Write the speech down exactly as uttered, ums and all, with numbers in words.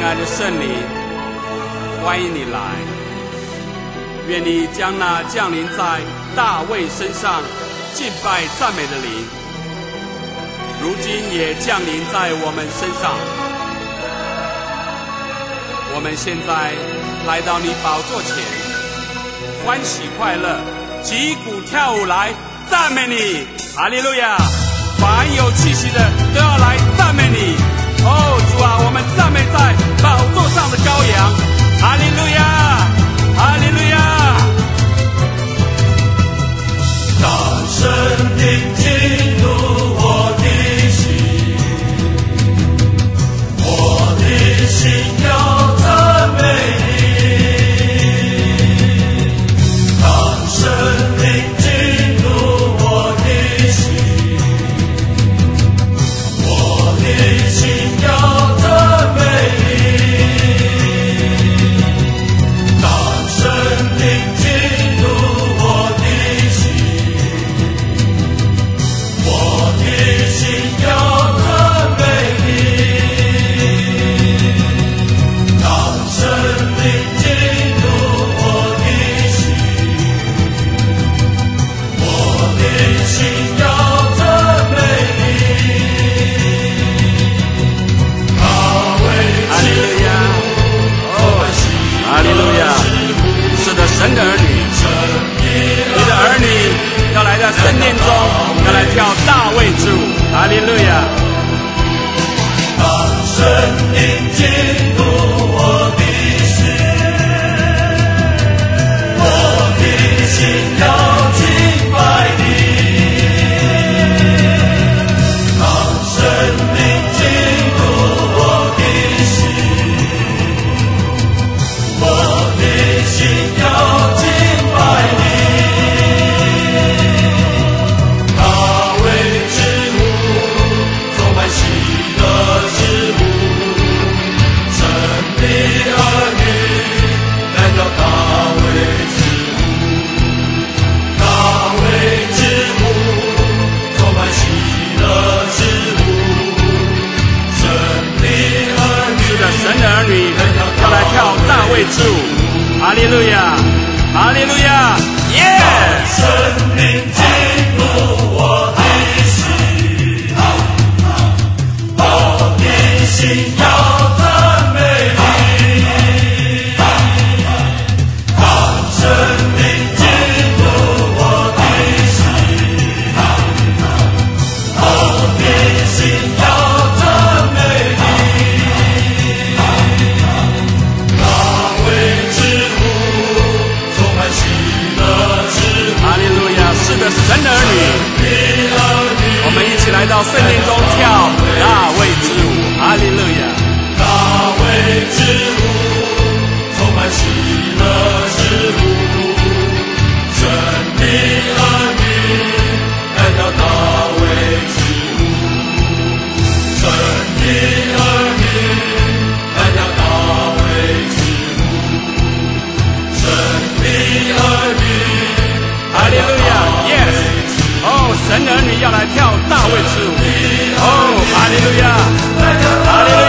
爱的圣灵，欢迎你来。愿你将那降临在大卫身上敬拜赞美的灵，如今也降临在我们身上。我们现在来到你宝座前，欢喜快乐，击鼓跳舞来赞美你。哈利路亚！凡有气息的都要来赞美你。哦，主啊，我们赞美在宝座上的羔羊。哈利路亚！哈利路亚！ 让生命进入我的心，我的心要赞美你。让生命进入我的心，我的心要赞美你。让生命进入我的心，我的心要赞美你。让生命进入我的心，我的心要赞美你。大卫哈利路亚！哦，哈利路亚！是的，神的儿女，你的儿女要来在圣殿中，要来跳大卫之舞。哈利路亚！ 让生命进入我的心，我的心要敬拜你。让生命进入我的心，我的心要敬拜你。大卫之母，充满喜乐之母，神的儿女来到大卫之母。大卫之母，充满喜乐之母，神的儿女是的，神的儿女要来跳大卫之舞。哈利路亚！哈利路亚！耶！ 生命进入我的心，我的心要赞美你。让生命进入我的心，我的心要赞美你。大卫之母，充满喜乐之母。 哈利路亚！是的，神的儿女，我们一起来到圣殿中跳大卫之舞。哈利路亚！ 大卫之母，充满喜乐之母，神的儿女来到大卫之母，神的儿女来到大卫之母，神的儿女哈利路亚 ！Yes！ 哦，神的儿女要来跳大卫之舞。哦，哈利路亚！哈利路